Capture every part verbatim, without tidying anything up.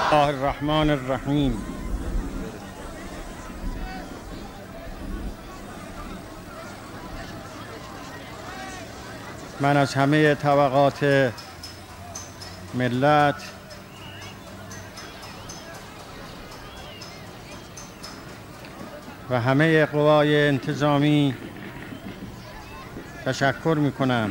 الله الرحمن الرحیم. من از همه طبقات ملت و همه قوای انتظامی تشکر می کنم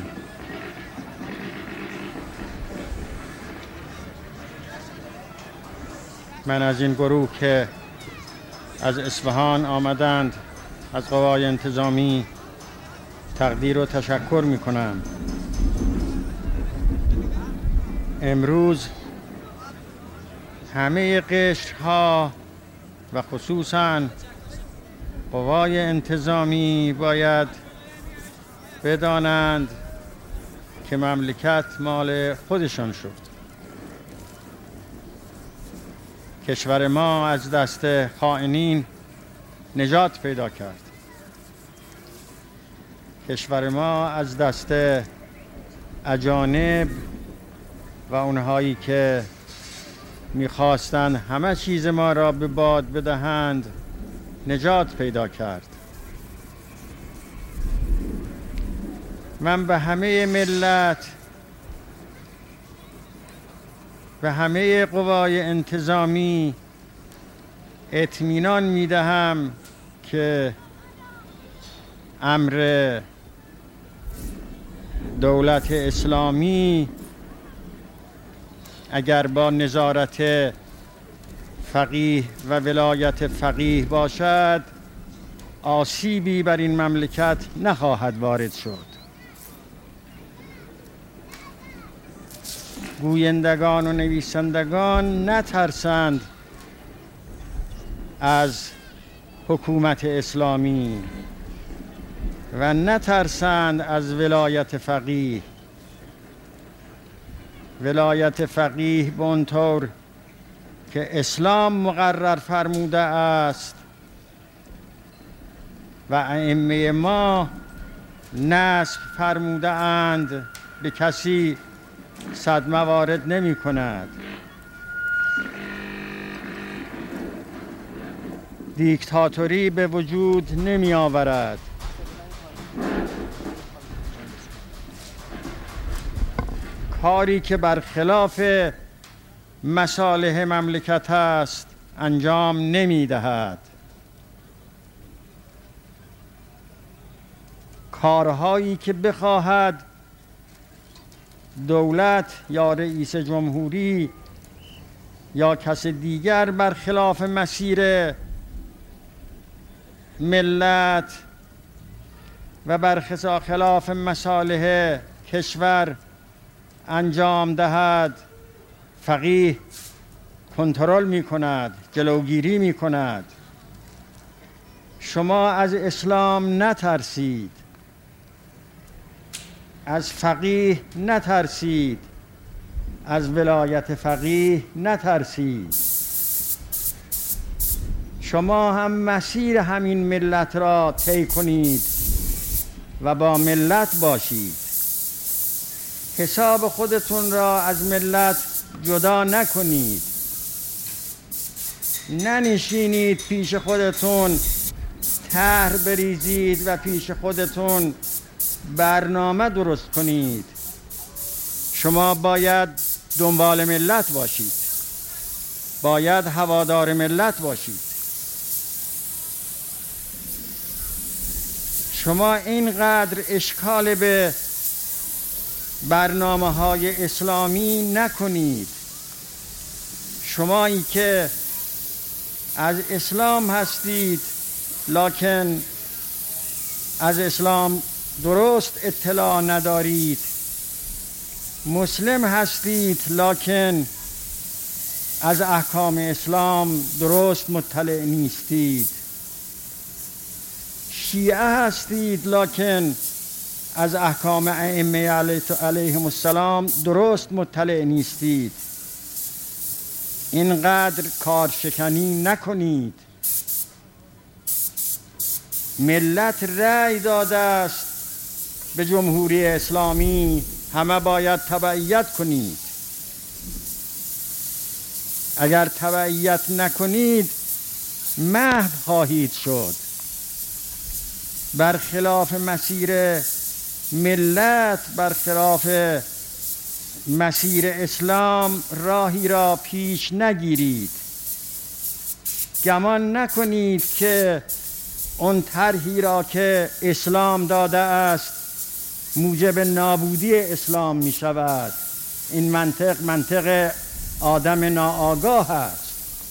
من از این گروه که از اصفهان آمدند، از قوای انتظامی تقدیر و تشکر می کنم. امروز همه قشرها و خصوصاً قوای انتظامی باید بدانند که مملکت مال خودشان شد. کشور ما از دست خائنین نجات پیدا کرد. کشور ما از دست اجانب و اونهایی که میخواستند همه چیز ما را به باد بدهند نجات پیدا کرد. من به همه ملت و همه قوای انتظامی اطمینان میدهم که امر دولت اسلامی اگر با نظارت فقیه و ولایت فقیه باشد، آسیبی بر این مملکت نخواهد وارد شد. گویندگان و نویسندگان نترسند از حکومت اسلامی و نترسند از ولایت فقیه. ولایت فقیه به اون طور که اسلام مقرر فرموده است و ائمه ما نسخ فرموده اند به کسی صدمه وارد نمی کند. دیکتاتوری به وجود نمی آورد. کاری که برخلاف مصالح مملکت است انجام نمی دهد. کارهایی که بخواهد دولت یا رئیس جمهوری یا کس دیگر برخلاف مسیر ملت و برخلاف مصالح کشور انجام دهد، فقیه کنترل می کند، جلوگیری می کند. شما از اسلام نترسید، از فقیه نترسید، از ولایت فقیه نترسید. شما هم مسیر همین ملت را طی کنید و با ملت باشید. حساب خودتون را از ملت جدا نکنید. ننشینید پیش خودتون طرح بریزید و پیش خودتون برنامه درست کنید. شما باید دنبال ملت باشید، باید هوادار ملت باشید. شما اینقدر اشکال به برنامه های اسلامی نکنید. شمایی که از اسلام هستید لکن از اسلام درست اطلاع ندارید، مسلم هستید لکن از احکام اسلام درست مطلع نیستید، شیعه هستید لکن از احکام ائمه علیهم السلام درست مطلع نیستید. اینقدر کارشکنی نکنید. ملت رأی داده است به جمهوری اسلامی، همه باید تبعیت کنید. اگر تبعیت نکنید محو خواهید شد. برخلاف مسیر ملت، برخلاف مسیر اسلام راهی را پیش نگیرید. گمان نکنید که اون طرحی را که اسلام داده است موجب نابودی اسلام می شود. این منطق منطق آدم ناآگاه است.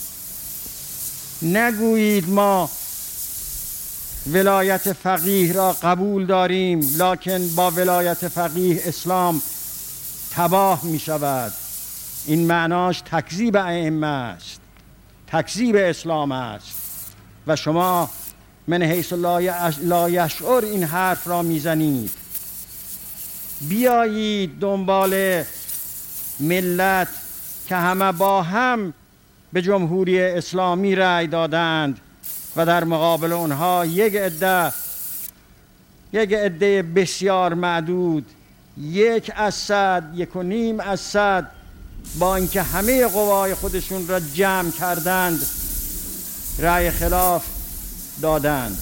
نگویید ما ولایت فقیه را قبول داریم لکن با ولایت فقیه اسلام تباه می شود. این معناش تکذیب ائمه است، تکذیب اسلام است و شما من حیث لا یشعر این حرف را میزنید. بیایید دنبال ملت که همه با هم به جمهوری اسلامی رأی دادند و در مقابل اونها یک عده یک عده بسیار معدود، یک از صد، یک و نیم از صد، با اینکه همه قوای خودشون را جمع کردند رأی خلاف دادند.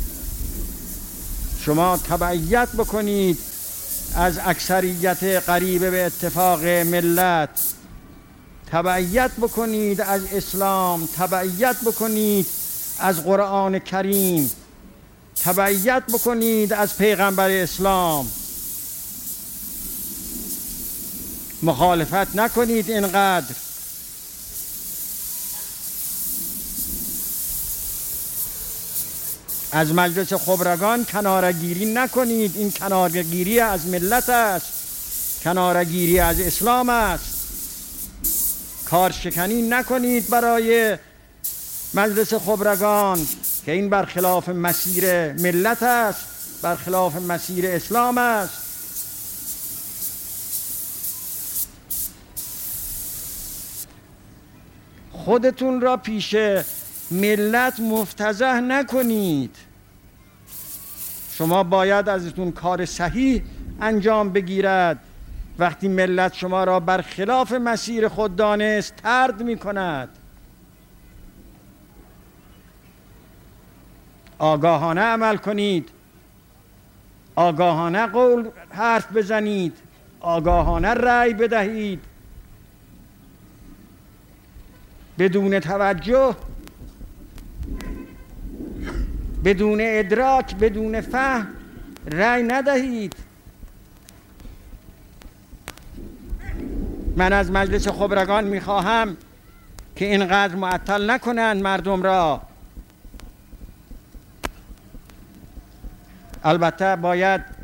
شما تبعیت بکنید از اکثریت قریب به اتفاق ملت، تبعیت بکنید از اسلام، تبعیت بکنید از قرآن کریم، تبعیت بکنید از پیغمبر اسلام. مخالفت نکنید اینقدر. از مجلس خبرگان کنارگیری نکنید. این کنارگیری از ملت است، کنارگیری از اسلام است. کارشکنی نکنید برای مجلس خبرگان که این برخلاف مسیر ملت است، برخلاف مسیر اسلام است. خودتون را پیش ملت مفتضح نکنید. شما باید ازتون کار صحیح انجام بگیرد. وقتی ملت شما را برخلاف مسیر خود دانست طرد می کند. آگاهانه عمل کنید، آگاهانه قول حرف بزنید، آگاهانه رأی بدهید. بدون توجه، بدون ادراک، بدون فهم رأی ندهید. من از مجلس خبرگان میخواهم که اینقدر معطل نکنند مردم را. البته باید